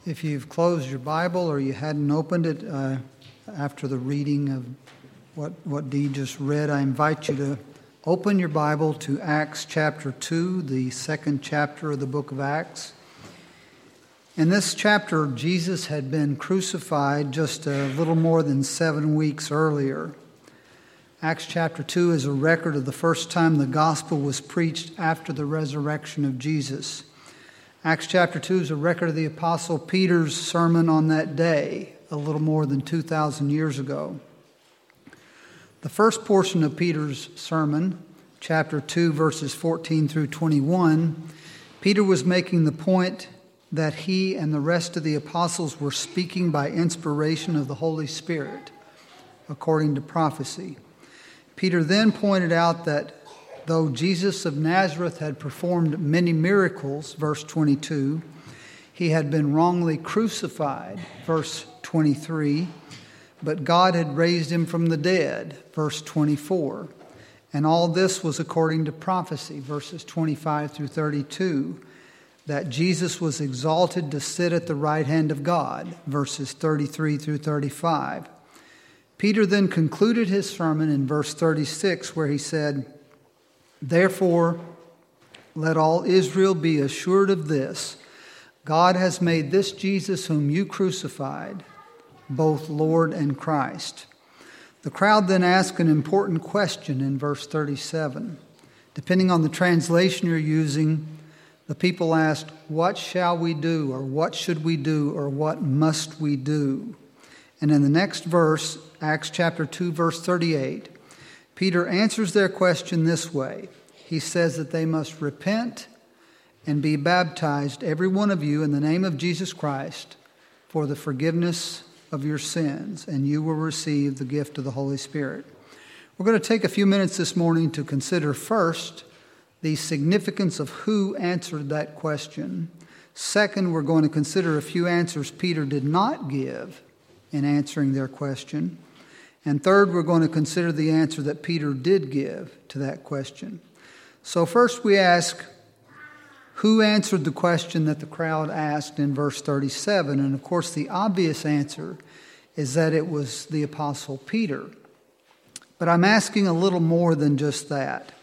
If you've closed your Bible or you hadn't opened it after the reading of what Dee just read, I invite you to open your Bible to Acts chapter 2, the second chapter of the book of Acts. In this chapter, Jesus had been crucified just a little more than 7 weeks earlier. Acts chapter 2 is a record of the first time the gospel was preached after the resurrection of Jesus. Acts chapter 2 is a record of the Apostle Peter's sermon on that day, a little more than 2,000 years ago. The first portion of Peter's sermon, chapter 2, verses 14 through 21, Peter was making the point that he and the rest of the apostles were speaking by inspiration of the Holy Spirit, according to prophecy. Peter then pointed out that though Jesus of Nazareth had performed many miracles, verse 22, he had been wrongly crucified, verse 23, but God had raised him from the dead, verse 24. And all this was according to prophecy, verses 25 through 32, that Jesus was exalted to sit at the right hand of God, verses 33 through 35. Peter then concluded his sermon in verse 36, where he said, "Therefore, let all Israel be assured of this, God has made this Jesus whom you crucified, both Lord and Christ." The crowd then asked an important question in verse 37. Depending on the translation you're using, the people asked, "What shall we do?" or "What should we do?" or "What must we do?" And in the next verse, Acts chapter 2, verse 38, Peter answers their question this way. He says that they must repent and be baptized, every one of you, in the name of Jesus Christ, for the forgiveness of your sins, and you will receive the gift of the Holy Spirit. We're going to take a few minutes this morning to consider first the significance of who answered that question. Second, we're going to consider a few answers Peter did not give in answering their question. And third, we're going to consider the answer that Peter did give to that question. So first we ask, who answered the question that the crowd asked in verse 37? And of course, the obvious answer is that it was the Apostle Peter. But I'm asking a little more than just that.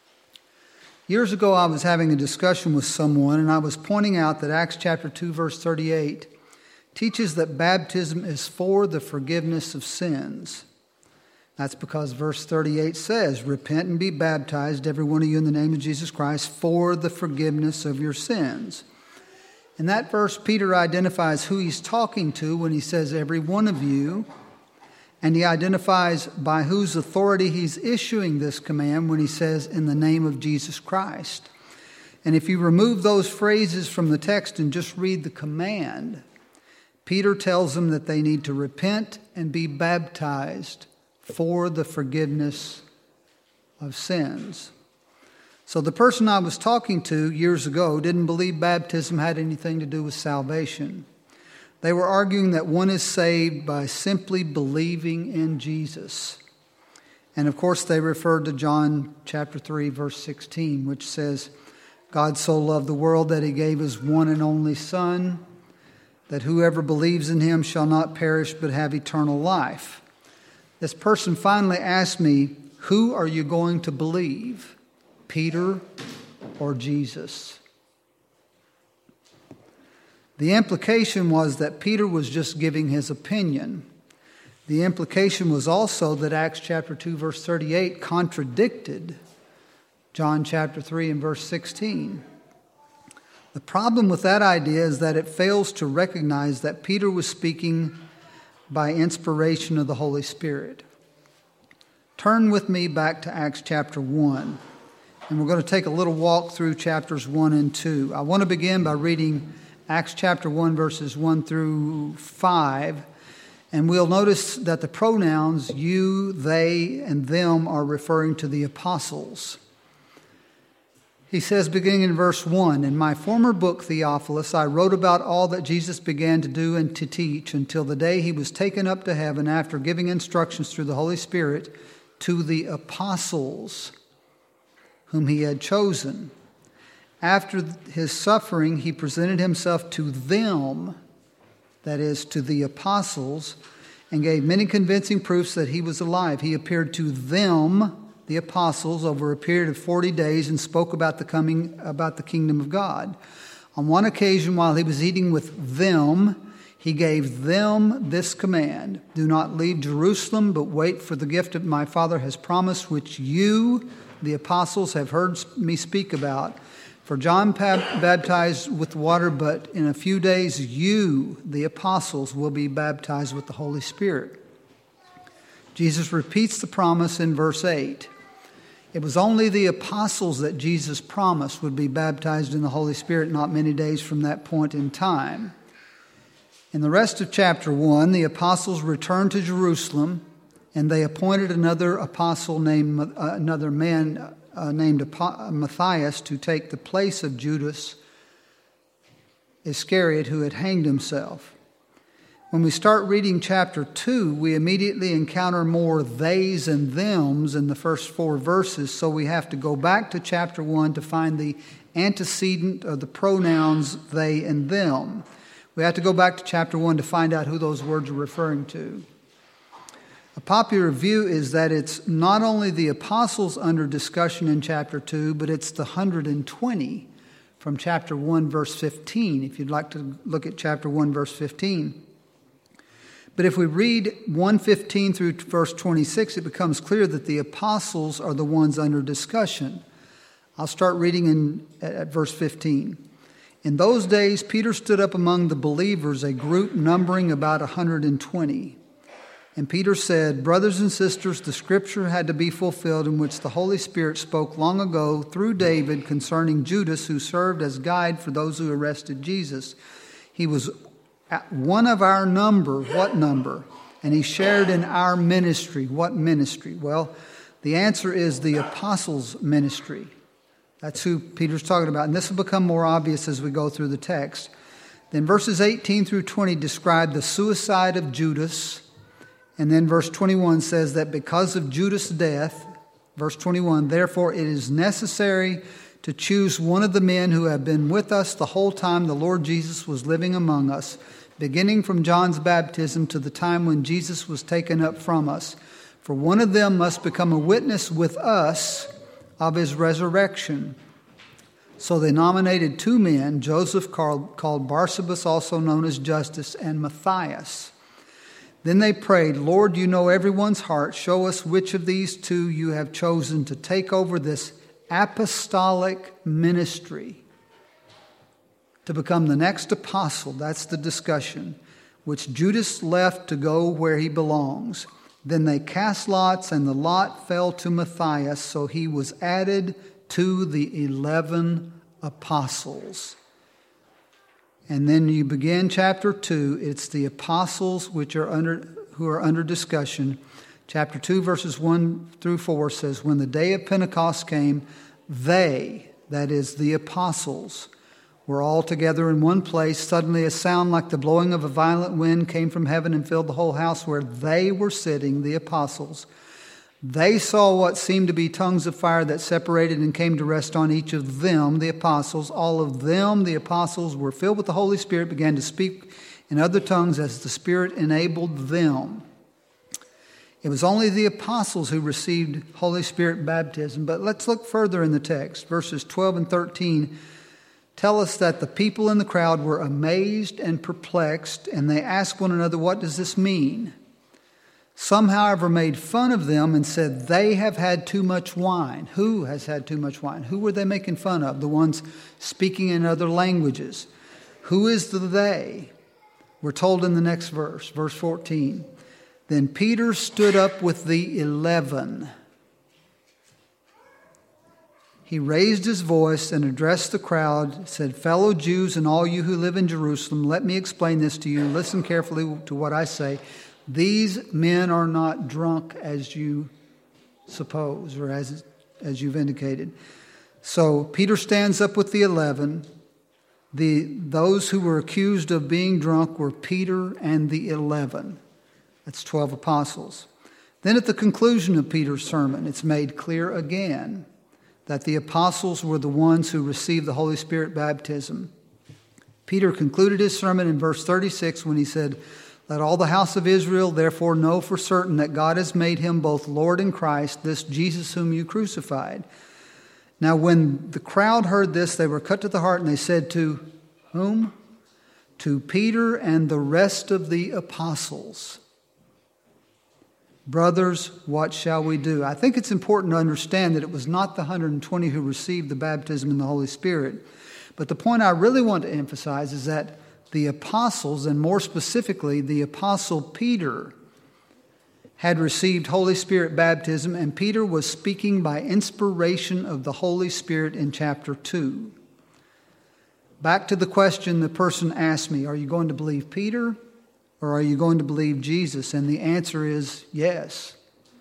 Years ago, I was having a discussion with someone, and I was pointing out that Acts chapter 2, verse 38 teaches that baptism is for the forgiveness of sins. That's because verse 38 says, "Repent and be baptized, every one of you, in the name of Jesus Christ, for the forgiveness of your sins." In that verse, Peter identifies who he's talking to when he says, "every one of you," and he identifies by whose authority he's issuing this command when he says, "in the name of Jesus Christ." And if you remove those phrases from the text and just read the command, Peter tells them that they need to repent and be baptized for the forgiveness of sins. So the person I was talking to years ago didn't believe baptism had anything to do with salvation. They were arguing that one is saved by simply believing in Jesus. And of course they referred to John chapter 3, verse 16, which says, "God so loved the world that he gave his one and only Son, that whoever believes in him shall not perish but have eternal life." This person finally asked me, "Who are you going to believe, Peter or Jesus?" The implication was that Peter was just giving his opinion. The implication was also that Acts chapter 2, verse 38 contradicted John chapter 3 and verse 16. The problem with that idea is that it fails to recognize that Peter was speaking by inspiration of the Holy Spirit. Turn with me back to Acts chapter 1, and we're going to take a little walk through chapters 1 and 2. I want to begin by reading Acts chapter 1, verses 1 through 5, and we'll notice that the pronouns you, they, and them are referring to the apostles. He says, beginning in verse 1, "In my former book, Theophilus, I wrote about all that Jesus began to do and to teach until the day he was taken up to heaven after giving instructions through the Holy Spirit to the apostles whom he had chosen. After his suffering, he presented himself to them that is, to the apostles, and gave many convincing proofs that he was alive. He appeared to them, the apostles, over a period of 40 days and spoke about the kingdom of God. On one occasion, while he was eating with them, he gave them this command: do not leave Jerusalem, but wait for the gift that my Father has promised, which you, the apostles, have heard me speak about. For John baptized with water, but in a few days you, the apostles, will be baptized with the Holy Spirit. Jesus repeats the promise in verse 8. It was only the apostles that Jesus promised would be baptized in the Holy Spirit not many days from that point in time. In the rest of chapter 1, the apostles returned to Jerusalem, and they appointed another apostle named Matthias to take the place of Judas Iscariot, who had hanged himself. When we start reading chapter 2, we immediately encounter more theys and thems in the first 4 verses, so we have to go back to chapter 1 to find the antecedent of the pronouns they and them. We have to go back to chapter 1 to find out who those words are referring to. A popular view is that it's not only the apostles under discussion in chapter 2, but it's the 120 from chapter 1, verse 15, if you'd like to look at chapter 1, verse 15. But if we read 1:15 through verse 26, it becomes clear that the apostles are the ones under discussion. I'll start reading at verse 15. In those days, Peter stood up among the believers, a group numbering about 120. And Peter said, "Brothers and sisters, the scripture had to be fulfilled in which the Holy Spirit spoke long ago through David concerning Judas, who served as guide for those who arrested Jesus. He was one of our number." What number? "And he shared in our ministry." What ministry? Well, the answer is the apostles' ministry. That's who Peter's talking about. And this will become more obvious as we go through the text. Then verses 18 through 20 describe the suicide of Judas. And then verse 21 says that because of Judas' death, verse 21, "Therefore it is necessary to choose one of the men who have been with us the whole time the Lord Jesus was living among us, beginning from John's baptism to the time when Jesus was taken up from us. For one of them must become a witness with us of his resurrection." So they nominated 2 men, Joseph called Barsabas, also known as Justus, and Matthias. Then they prayed, "Lord, you know everyone's heart. Show us which of these 2 you have chosen to take over this apostolic ministry, to become the next apostle." That's the discussion. "Which Judas left to go where he belongs." Then they cast lots, and the lot fell to Matthias, so he was added to the 11 apostles. And then you begin chapter 2. It's the apostles who are under discussion. Chapter 2, verses 1 through 4 says, "When the day of Pentecost came, they," that is the apostles, "were all together in one place. Suddenly a sound like the blowing of a violent wind came from heaven and filled the whole house where they were sitting," the apostles. "They saw what seemed to be tongues of fire that separated and came to rest on each of them," the apostles. "All of them," the apostles, "were filled with the Holy Spirit, began to speak in other tongues as the Spirit enabled them." It was only the apostles who received Holy Spirit baptism. But let's look further in the text. Verses 12 and 13 tell us that the people in the crowd were amazed and perplexed, and they asked one another, "What does this mean?" Some, however, made fun of them and said, "They have had too much wine." Who has had too much wine? Who were they making fun of? The ones speaking in other languages. Who is the they? We're told in the next verse, verse 14. "Then Peter stood up with the 11. He raised his voice and addressed the crowd, said, 'Fellow Jews and all you who live in Jerusalem, let me explain this to you. Listen carefully to what I say. These men are not drunk as you suppose,' or as you've indicated." So Peter stands up with the 11. Those who were accused of being drunk were Peter and the 11. That's 12 apostles. Then at the conclusion of Peter's sermon, it's made clear again that the apostles were the ones who received the Holy Spirit baptism. Peter concluded his sermon in verse 36 when he said, "Let all the house of Israel therefore know for certain that God has made him both Lord and Christ, this Jesus whom you crucified." Now when the crowd heard this, they were cut to the heart, and they said to whom? To Peter and the rest of the apostles, "Brothers, what shall we do?" I think it's important to understand that it was not the 120 who received the baptism in the Holy Spirit. But the point I really want to emphasize is that the apostles, and more specifically the apostle Peter, had received Holy Spirit baptism, and Peter was speaking by inspiration of the Holy Spirit in chapter 2. Back to the question the person asked me, are you going to believe Peter or are you going to believe Jesus? And the answer is yes.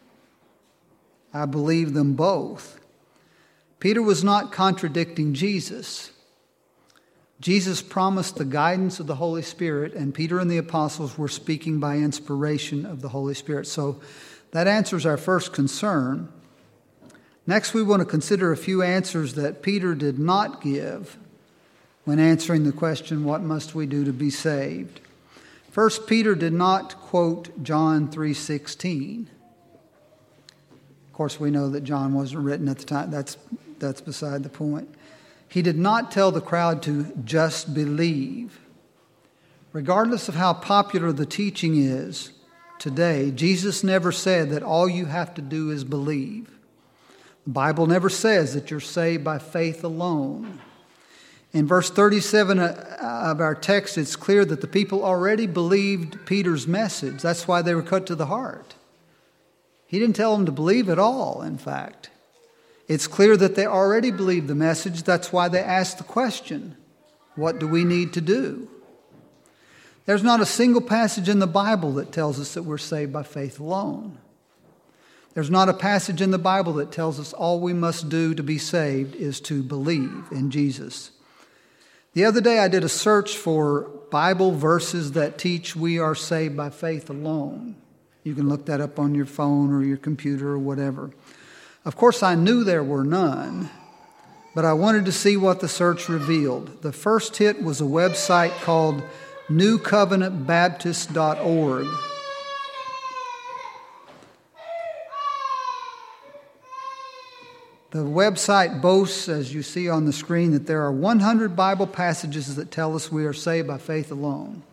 I believe them both. Peter was not contradicting Jesus. Jesus promised the guidance of the Holy Spirit, and Peter and the apostles were speaking by inspiration of the Holy Spirit. So that answers our first concern. Next, we want to consider a few answers that Peter did not give when answering the question, what must we do to be saved? First, Peter did not quote John 3:16. Of course, we know that John wasn't written at the time. That's beside the point. He did not tell the crowd to just believe. Regardless of how popular the teaching is today, Jesus never said that all you have to do is believe. The Bible never says that you're saved by faith alone. In verse 37 of our text, it's clear that the people already believed Peter's message. That's why they were cut to the heart. He didn't tell them to believe at all, in fact. It's clear that they already believed the message. That's why they asked the question, what do we need to do? There's not a single passage in the Bible that tells us that we're saved by faith alone. There's not a passage in the Bible that tells us all we must do to be saved is to believe in Jesus. The other day I did a search for Bible verses that teach we are saved by faith alone. You can look that up on your phone or your computer or whatever. Of course, I knew there were none, but I wanted to see what the search revealed. The first hit was a website called newcovenantbaptist.org. The website boasts, as you see on the screen, that there are 100 Bible passages that tell us we are saved by faith alone.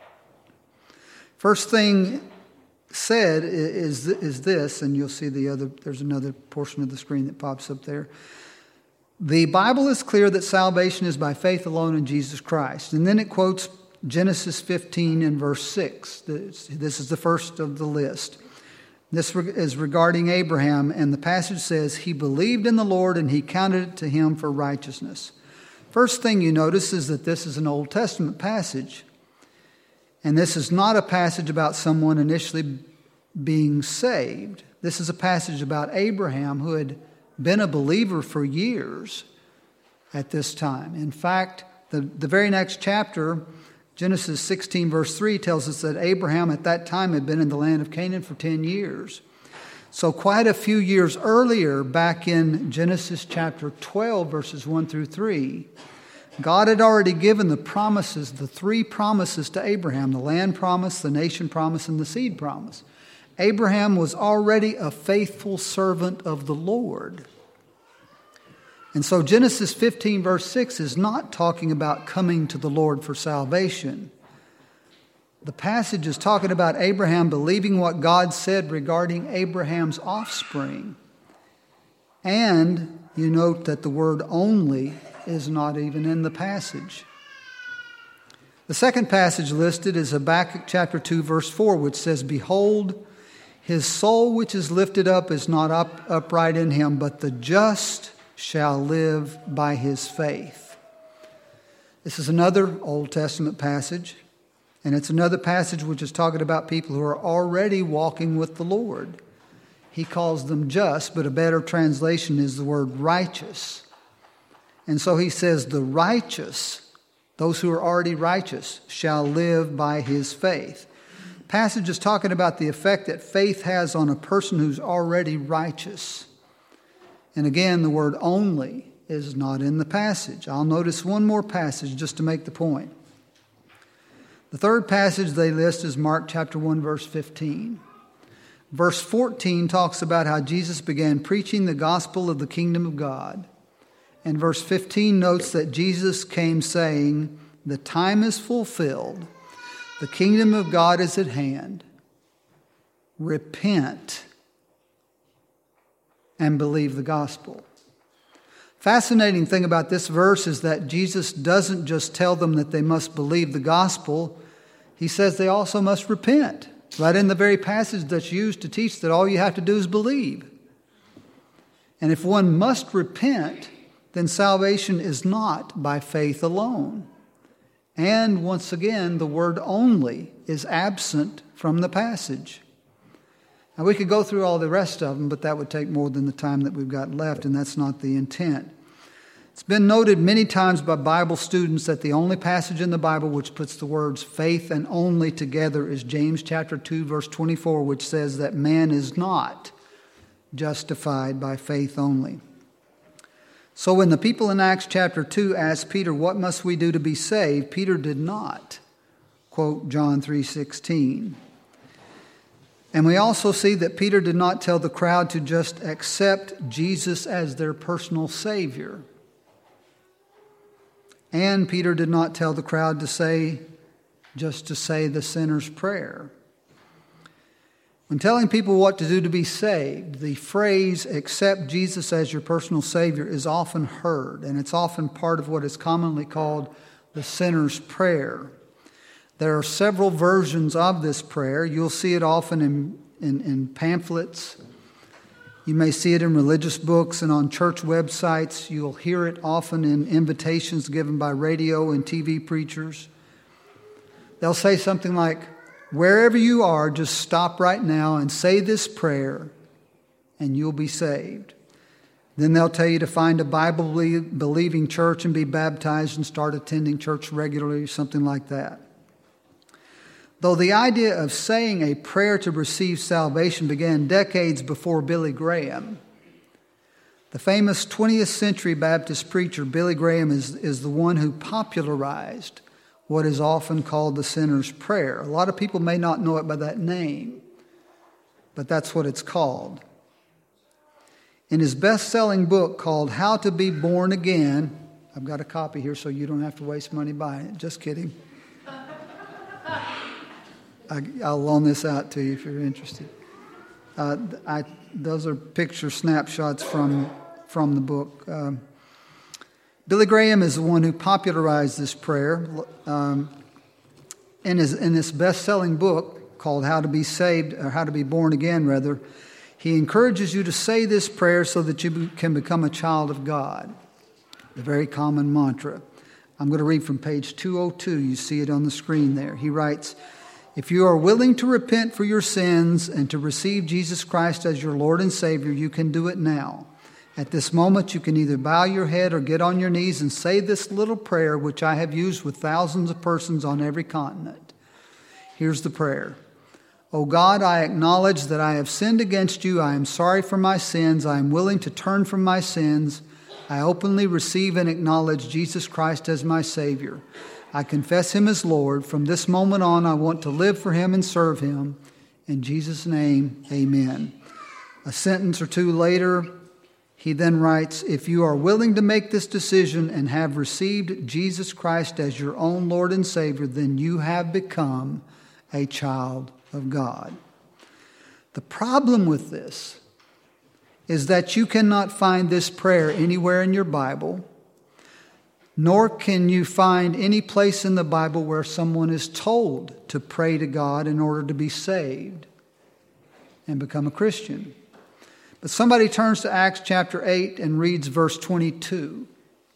First thing said is this, and you'll see there's another portion of the screen that pops up there. The Bible is clear that salvation is by faith alone in Jesus Christ. And then it quotes Genesis 15 and verse 6. This is the first of the list. This is regarding Abraham, and the passage says, he believed in the Lord and he counted it to him for righteousness. First thing you notice is that this is an Old Testament passage. And this is not a passage about someone initially being saved. This is a passage about Abraham, who had been a believer for years at this time. In fact, the very next chapter, Genesis 16 verse 3, tells us that Abraham at that time had been in the land of Canaan for 10 years. So quite a few years earlier, back in Genesis chapter 12 verses 1 through 3, God had already given the promises, the three promises to Abraham, the land promise, the nation promise, and the seed promise. Abraham was already a faithful servant of the Lord. And so Genesis 15 verse 6 is not talking about coming to the Lord for salvation. The passage is talking about Abraham believing what God said regarding Abraham's offspring. And you note that the word only is not even in the passage. The second passage listed is Habakkuk chapter 2 verse 4, which says, behold, his soul which is lifted up is not upright in him, but the just shall live by his faith. This is another Old Testament passage, and it's another passage which is talking about people who are already walking with the Lord. He calls them just, but a better translation is the word righteous. And so he says, the righteous, those who are already righteous, shall live by his faith. The passage is talking about the effect that faith has on a person who's already righteous. And again, the word only is not in the passage. I'll notice one more passage just to make the point. The third passage they list is Mark chapter 1, verse 15. Verse 14 talks about how Jesus began preaching the gospel of the kingdom of God. And verse 15 notes that Jesus came saying, "The time is fulfilled. The kingdom of God is at hand. Repent and believe the gospel." Fascinating thing about this verse is that Jesus doesn't just tell them that they must believe the gospel. He says they also must repent. Right in the very passage that's used to teach that all you have to do is believe. And if one must repent, then salvation is not by faith alone. And once again, the word "only" is absent from the passage. Now, we could go through all the rest of them, but that would take more than the time that we've got left, and that's not the intent. It's been noted many times by Bible students that the only passage in the Bible which puts the words "faith" and "only" together is James chapter 2, verse 24, which says that man is not justified by faith only. So when the people in Acts chapter 2 asked Peter, "What must we do to be saved?" Peter did not quote John 3:16. And we also see that Peter did not tell the crowd to just accept Jesus as their personal Savior. And Peter did not tell the crowd to say the sinner's prayer. When telling people what to do to be saved, the phrase "accept Jesus as your personal Savior" is often heard, and it's often part of what is commonly called the sinner's prayer. There are several versions of this prayer. You'll see it often in pamphlets. You may see it in religious books and on church websites. You'll hear it often in invitations given by radio and TV preachers. They'll say something like, "Wherever you are, just stop right now and say this prayer and you'll be saved." Then they'll tell you to find a Bible-believing church and be baptized and start attending church regularly, something like that. Though the idea of saying a prayer to receive salvation began decades before Billy Graham, the famous 20th century Baptist preacher Billy Graham is the one who popularized what is often called the sinner's prayer. A lot of people may not know it by that name, but that's what it's called. In his best-selling book called How to Be Born Again, I've got a copy here so you don't have to waste money buying it. Just kidding. I'll loan this out to you if you're interested. Those are picture snapshots from the book. Billy Graham is the one who popularized this prayer. In his best-selling book called How to Be Saved, or How to Be Born Again, rather, he encourages you to say this prayer so that you can become a child of God. The very common mantra. I'm going to read from page 202. You see it on the screen there. He writes, "If you are willing to repent for your sins and to receive Jesus Christ as your Lord and Savior, you can do it now. At this moment, you can either bow your head or get on your knees and say this little prayer, which I have used with thousands of persons on every continent. Here's the prayer. O God, I acknowledge that I have sinned against you. I am sorry for my sins. I am willing to turn from my sins. I openly receive and acknowledge Jesus Christ as my Savior. I confess Him as Lord. From this moment on, I want to live for Him and serve Him. In Jesus' name, amen." A sentence or two later, he then writes, "If you are willing to make this decision and have received Jesus Christ as your own Lord and Savior, then you have become a child of God." The problem with this is that you cannot find this prayer anywhere in your Bible, nor can you find any place in the Bible where someone is told to pray to God in order to be saved and become a Christian. But somebody turns to Acts chapter 8 and reads verse 22.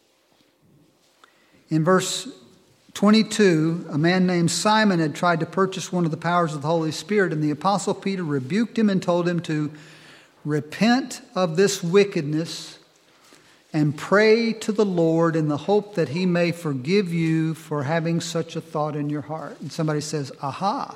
In verse 22, a man named Simon had tried to purchase one of the powers of the Holy Spirit, and the Apostle Peter rebuked him and told him to repent of this wickedness and pray to the Lord in the hope that He may forgive you for having such a thought in your heart. And somebody says, aha.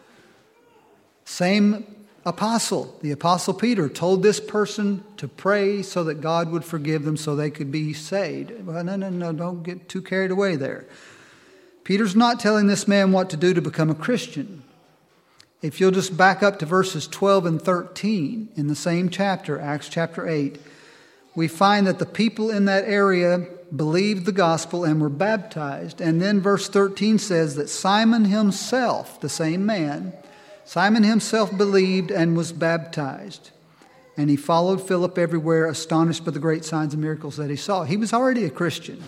Same apostle, the Apostle Peter, told this person to pray so that God would forgive them so they could be saved. Well, no, don't get too carried away there. Peter's not telling this man what to do to become a Christian. If you'll just back up to verses 12 and 13 in the same chapter, Acts chapter 8, we find that the people in that area believed the gospel and were baptized. And then verse 13 says that Simon himself, the same man, Simon himself believed and was baptized. And he followed Philip everywhere, astonished by the great signs and miracles that he saw. He was already a Christian.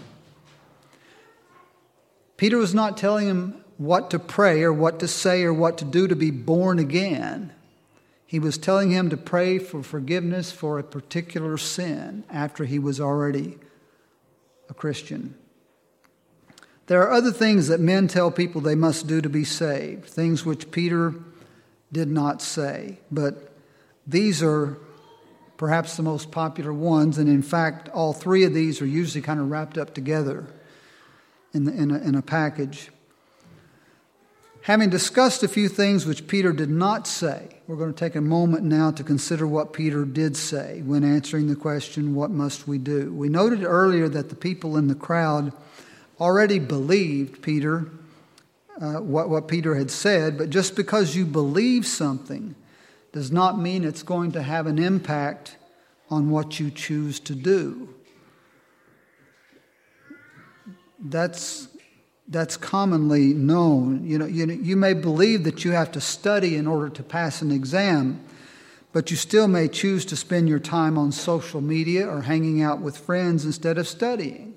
Peter was not telling him what to pray or what to say or what to do to be born again. He was telling him to pray for forgiveness for a particular sin after he was already a Christian. There are other things that men tell people they must do to be saved, things which Peter did not say, but these are perhaps the most popular ones, and in fact, all three of these are usually kind of wrapped up together in a package. Having discussed a few things which Peter did not say, we're going to take a moment now to consider what Peter did say when answering the question, what must we do? We noted earlier that the people in the crowd already believed Peter, what Peter had said, but just because you believe something does not mean it's going to have an impact on what you choose to do. That's commonly known. You may believe that you have to study in order to pass an exam, but you still may choose to spend your time on social media or hanging out with friends instead of studying.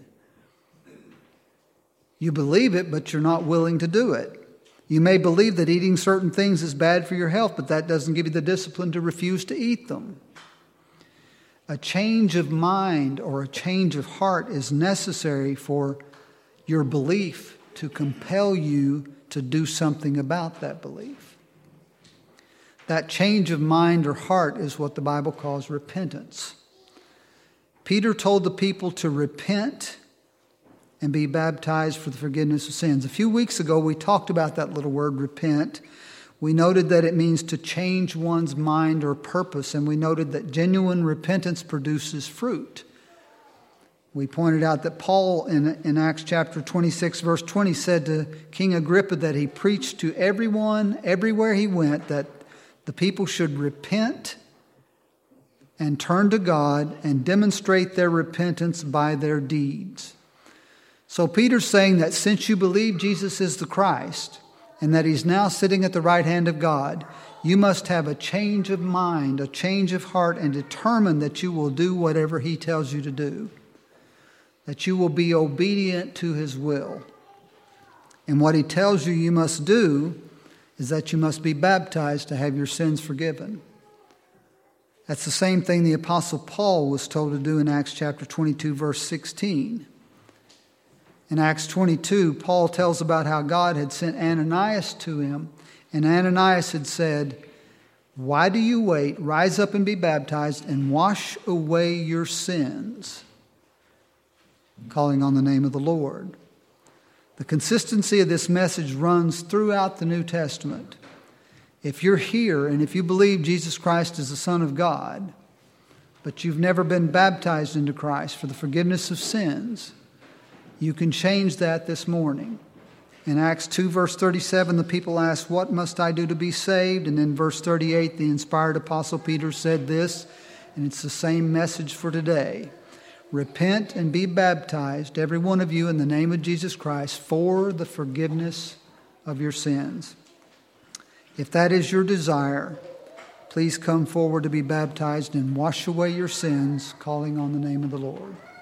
You believe it, but you're not willing to do it. You may believe that eating certain things is bad for your health, but that doesn't give you the discipline to refuse to eat them. A change of mind or a change of heart is necessary for your belief to compel you to do something about that belief. That change of mind or heart is what the Bible calls repentance. Peter told the people to repent and be baptized for the forgiveness of sins. A few weeks ago, we talked about that little word, repent. We noted that it means to change one's mind or purpose, and we noted that genuine repentance produces fruit. We pointed out that Paul in Acts chapter 26, verse 20, said to King Agrippa that he preached to everyone, everywhere he went, that the people should repent and turn to God and demonstrate their repentance by their deeds. So Peter's saying that since you believe Jesus is the Christ and that he's now sitting at the right hand of God, you must have a change of mind, a change of heart, and determine that you will do whatever he tells you to do, that you will be obedient to his will. And what he tells you you must do is that you must be baptized to have your sins forgiven. That's the same thing the Apostle Paul was told to do in Acts chapter 22, verse 16. In Acts 22, Paul tells about how God had sent Ananias to him, and Ananias had said, "Why do you wait? Rise up and be baptized and wash away your sins," calling on the name of the Lord. The consistency of this message runs throughout the New Testament. If you're here and if you believe Jesus Christ is the Son of God, but you've never been baptized into Christ for the forgiveness of sins, you can change that this morning. In Acts 2, verse 37, the people asked, "What must I do to be saved?" And in verse 38, the inspired Apostle Peter said this, and it's the same message for today. Repent and be baptized, every one of you, in the name of Jesus Christ, for the forgiveness of your sins. If that is your desire, please come forward to be baptized and wash away your sins, calling on the name of the Lord.